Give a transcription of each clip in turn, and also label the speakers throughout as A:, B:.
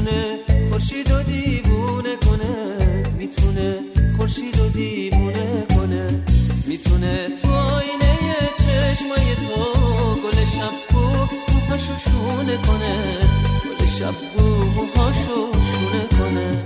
A: میتونه خورشید و دیوونه کنه، میتونه خورشید و دیوونه کنه، میتونه تو آینه چشمای تو گل شبو موهاشو شونه کنه، گل شبو موهاشو شونه کنه.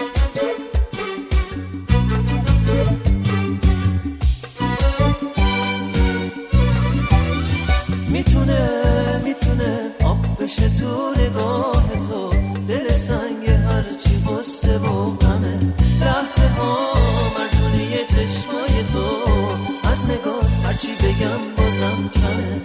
A: میتونه آب بشه تو نگاه تو، دل سنگ هرچی غصه و غمه، لحظه ها مرزونه چشمای تو، از نگاه هرچی بگم بازم کمه.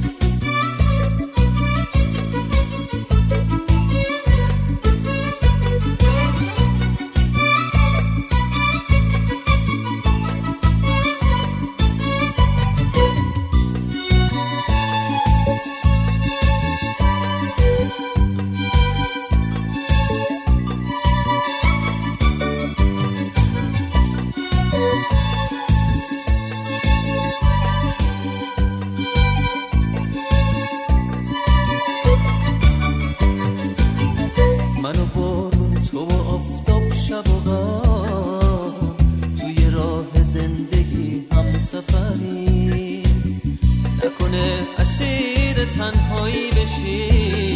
A: من و بارون، تو و آفتاب، شب و غم، توی راه زندگی هم سفری، نکنه اسیر تنهایی بشی،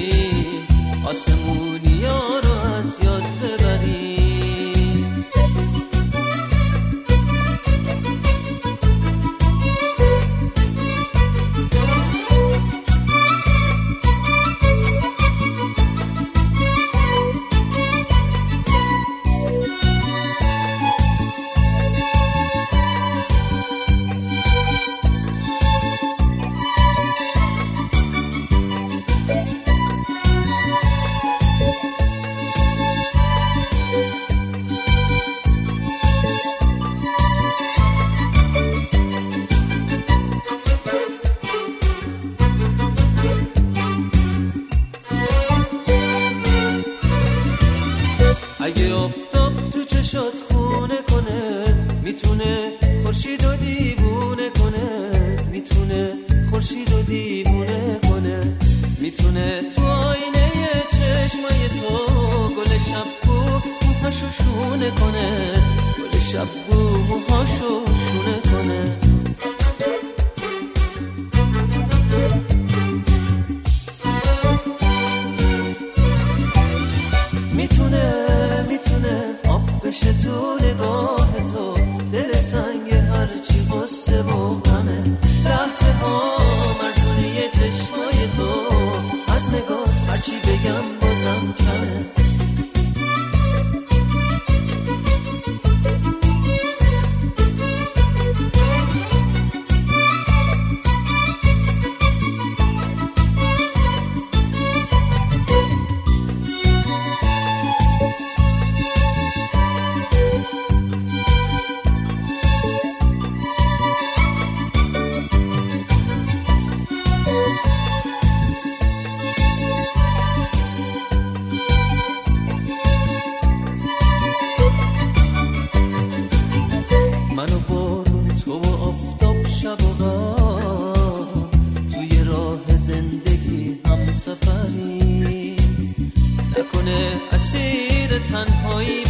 A: آسمونیا رو از یاد ببری. اگه آفتاب تو چشات خونه کنه، میتونه خورشید و دیوونه کنه، میتونه خورشید و دیوونه کنه، میتونه تو آینه چشمای تو گل شبو موهاشو شونه کنه، گل شبو موهاشو شونه کنه. میتونه آب بشه تو نگاه تو، دل سنگ هرچی غصه و غمه، لحظه ها مرزونه چشمای تو، از نگاه هرچی بگم بازم کمه. من و بارون، تو و آفتاب، شب و غم، توی راه زندگی هم سفری، نکنه اسیر تنهایی